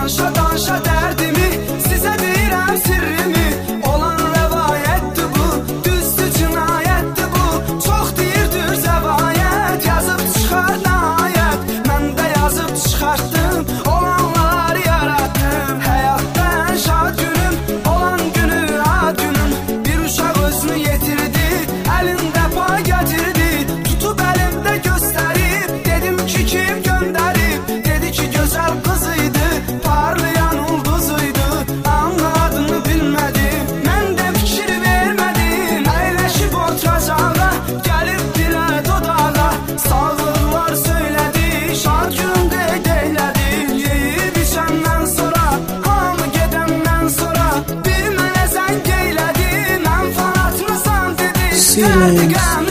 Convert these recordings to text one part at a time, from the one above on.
Danışa danışa dərdimi, sizə deyirəm sirrimi. Olan rəvayətdir bu, düzdür cinayətdir bu. Çox deyirdir zəvayət, yazıb çıxar nəhayət. Mən də yazıb çıxartdım, olanlar yaratdım. Həyatdan şad günüm, olan günü ad günüm. Bir uşaq özünü yetirdi, əlində pay gətirdi. Tutub əlimdə göstərib, dedim ki kim göndərib. Dedi ki gözəl qız idi, parlayan ulduzuydu. Amma adını bilmədim, mən də fikir vermədim. Əyləşib oturacağa, gəlib dilə dodağa. Sağlıqlar söylədi, şad gün qeyd eylədi. Yeyib içəndən sonra, hamı gedəndən sonra, bir mənə zəng eylədi. Mən fanatmısan dedi, Feelings.a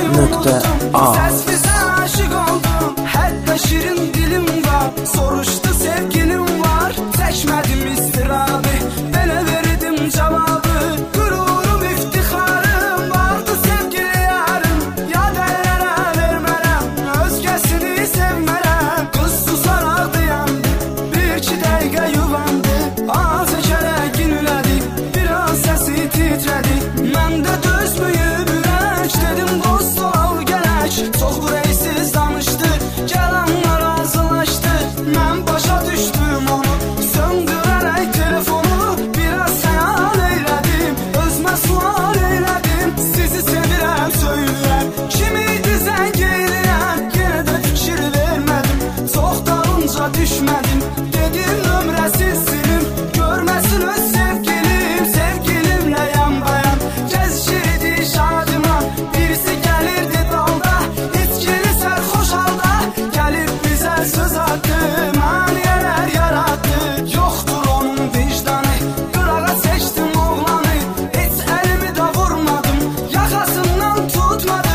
səs bizə aşıq oldum. Hətta şirin dilim var, soruşdu sevgilim var. Çəkmədim istirabı, belə verdim cavabı. Qürurum, iftixarım vardı sevgili yarım. Yad əllərə vermərəm, özgəsini sevmərəm. Qız susaraq dayandı, bir iki dəqiqə yuvandı. Az əkərək inlədi, biraz səsi titrədi. Mən də dözməyib ürək, dedim dost ol gələk. Çox ürəksiz danışdı, gəlanlar razılaşdı. Mən başa düşdüm onu, söndürərək telefonu. Biraz xəyal eylədim, özmə sual eylədim. Sizi sevirəm, söyləyəm, kim idi zəng eyləyən. Yenə də fikir vermədim, çox dalınca düşmədim. Dedim nömrəsiz silim, görməsin öz sevgilim. Sevgilimlə yan bayan, gəzişirdi şadıma. Birisi gəlirdi dalda, içkili sərxoş halda. Gəlib bizə söz attı, maniyələr yarattı. Yoxdur onun vicdanı, qırağa seçdim oğlanı. Heç əlimi də vurmadım, yaxasından tutmadım.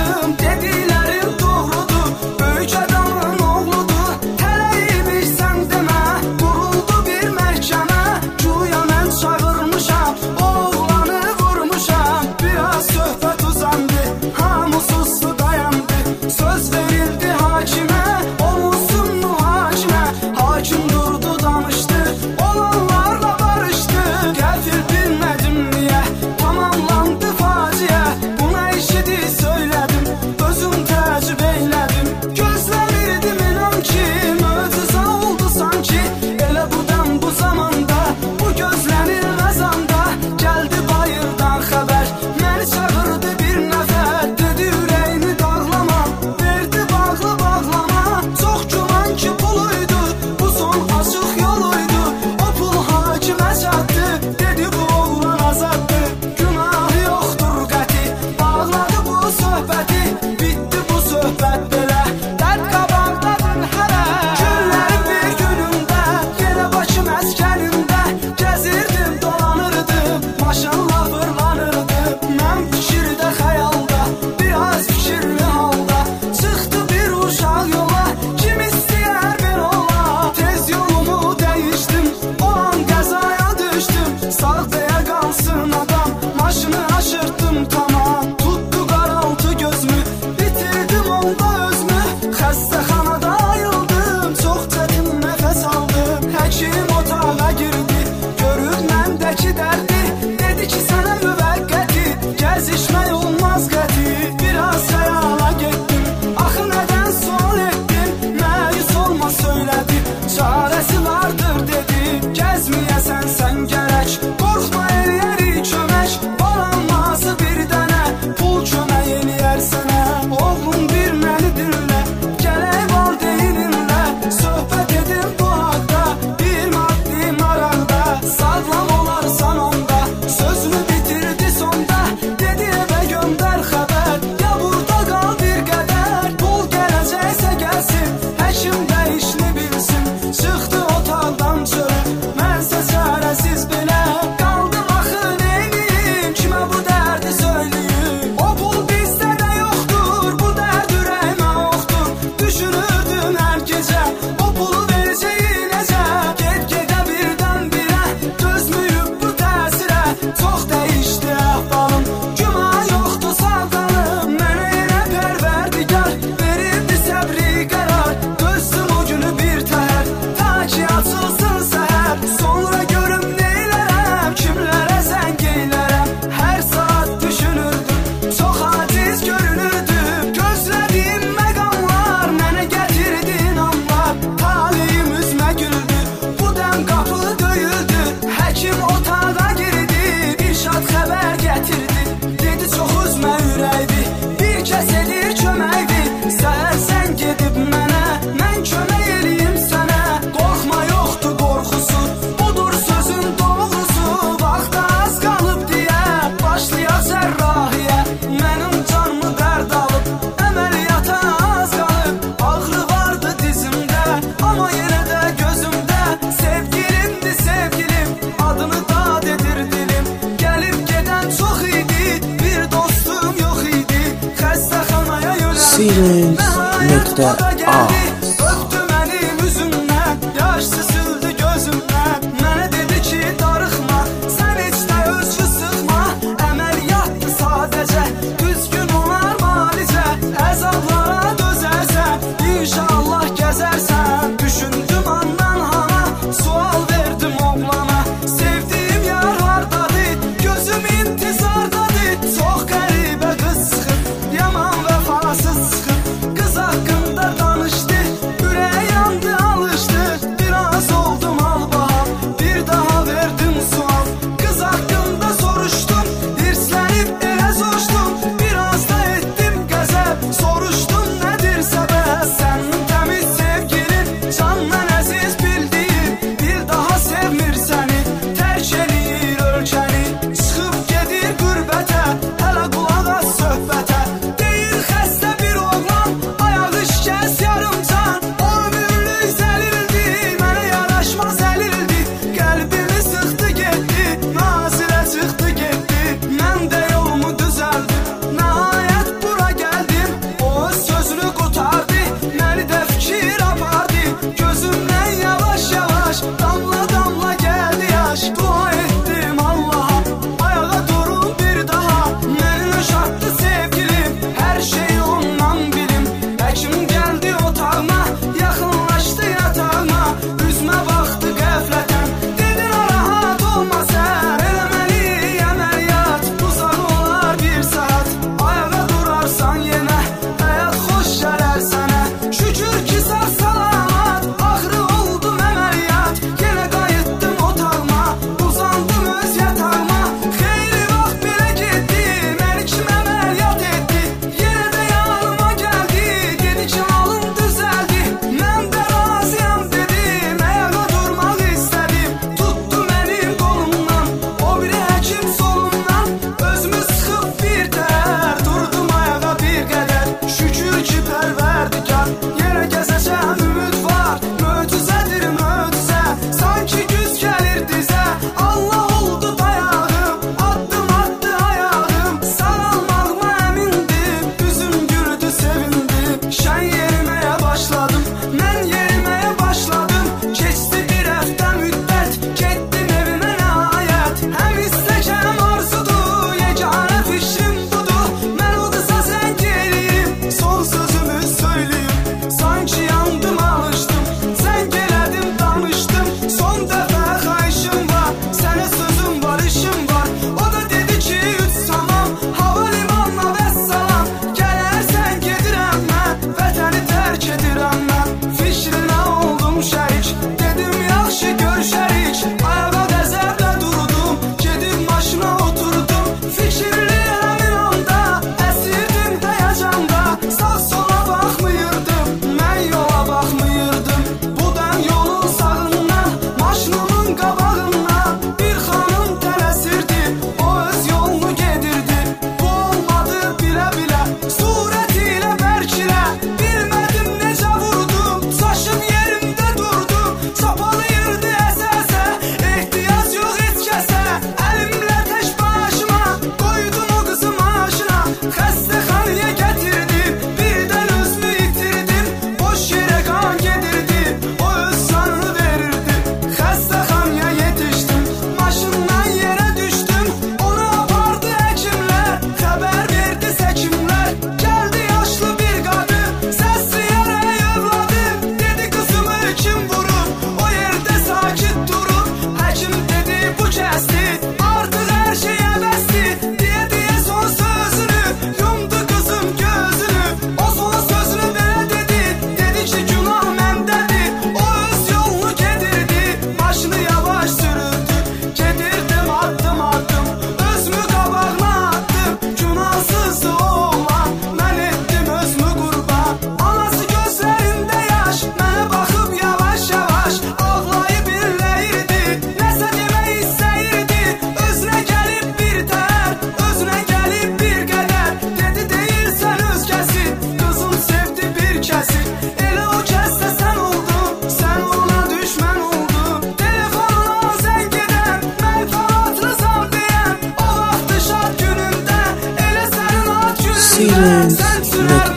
Feelings.a Öptü mənim üzümdən, yaş süzüldü gözümdən. Mənə dedi ki darıxma, sən heç də özgü sıxma. Əməliyyatdır sadəcə, düzgün olar malicə. Əzablara dözərsən, inşallah gəzərsən. Düşündüm andan hana, sual verdim oğlana. Sevdiyim yar hardadır, gözüm intizardadır. Çox qəribə qız çıxıb, yaman vəfasız çıxıb. Qız haqqında danışdı, ürəyə yandı alışdı. Biraz oldum albahal, bir daha verdim sual. Qız haqqında soruşdum, hirslənib elə coşdum. Biraz da etdim qəzəb, soruşdum nədir səbəb. Sənin təmiz sevgilin, candan əziz bildiyin, bir daha sevmir səni, tərk eləyir ölkəni. Çıxıb gedir qürbətə, hələ qulaq as söhbətə. Deyir xəstə bir oğlan, ayağı şikəst yarımcan. O ömürlük zəlildi, mənə yaraşmaz əlildi. Qəlbimi sıxdı getdi, Nazirə çıxdı getdi. Mən də yolumu düzəldim, nəhayət bura gəldim. O öz sözünü qutardı, məni də fikir apardı. Gözümdən yavaş yavaş, damla damla gəldi yaş. Dua etdim Allaha, ayağa durum bir daha. Məni nişatdı sevgilim, hər şeyi ondan bilim. Həkim gəldi otağıma, yaxınlaşdı yatağıma. Üzmə baxdı qəflətən, dedi narahat olma sən. Eləməli əməliyyat, uzaq olar bir saat. Ayağa durarsan yenə, həyat xoş gələr sənə. Şükür ki sağ salamat, axırı oldum əməliyyat. Yenə qayıtdım otağıma, uzandım öz yatağıma. Xeyli vaxt belə getdi, məni kim əməliyyat etdi. Yenə də yanıma gəldi, dedi ki halım düzəldi. Mən də razıyam dedim, ayağa durmaq istədim. Tutdu mənim qolumdan, o biri həkim solumdan. Özümü sıxıb bir tər, durdum ayağa bir qədər. Şükür ki pərverdigar, yenə gəzəcəm ümid var. Möcüzədir möcüzə, sanki güz gəlir dizə. Allah oldu dayağım, addım attı ayağım. Sağalmağıma əmindim, üzüm gülüdü sevindim. Şən yeriməyə başladım, mən yeriməyə başladım. Keçdi bir həftə müddət, getdim evimə nəhayət. Həm istək həm arzudur, yeganə fikrim budur. Mən o qıza zəng eləyim, son sözümü söyləyim. Sanki yandım alışdım, zəng elədim danışdım. Son dəfə xahişim var, sənə sözüm var, işim var. O da dedi ki üç tamam, hava limanına vəssalam. Gələrsən gedirəm mən, vətəni tərk edirəm mən. Fikrinə oldum şərik, dedim yaxşı görüşərik. Ayağa qəzəblə durdum, gedib maşına oturdum. Fikirli həmin anda, əsirdim həyəcanda. Sağ sola baxmıyırdım, mən yola baxmıyırdım. Bu dəm yolun sağından, maşınımın qabağından bir xanım tələsirdi, o öz yolunu gedirdi. Bu olmadı bilə-bilə, surətilə bərkilə. Bilmədim necə vurdum, saçım yerimdə durdum. Çapalıyırdı əsə-əsə, ehtiyac yox heç kəsə. Əlimlə tək başıma, qoydum o qızı maşına. Xəstəxanaya gətirdim, birdən özümü itirdim. Boş yerə qan gedirdi, o öz canını verirdi. Xəstəxanaya yetişdim, maşından yerə düşdüm. Onu apardı həkimlər, xəbər verdi həkimlər. Gəldi yaşlı bir qadın, səsləyərək övladım. Dedi qızımı kim vurub, o yerdə sakit durub. Həkim dedi bu kəsdi, artıq hər şey əbəsdir. Deyə son sözünü, yumdu qızım gözünü. O son sözünü belə dedi, dedi ki günah məndədir. O öz yolunu gedirdi, başını yavaş sürürdü. Gedirdim addım addım, özümü qabağına attım. Günahsızdı o oğlan, mən etdim özümü qurban. Anası gözlərində yaş, mənə baxıb yavaş yavaş ağlayıb inləyirdi. Nəsə demək istəyirdi, özünə gəlib bir tər, özünə gəlib bir qədər. Dedi deyirsən özgəsi, qızım sevdi bir kəsi. Elə o kəsdə sən oldun, sən ona düşmən oldun. Telefonuna zəng edən, mənfaatını zam deyən. O vaxtı şad günündə, elə sənin ad günündə. Sən sürər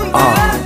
verən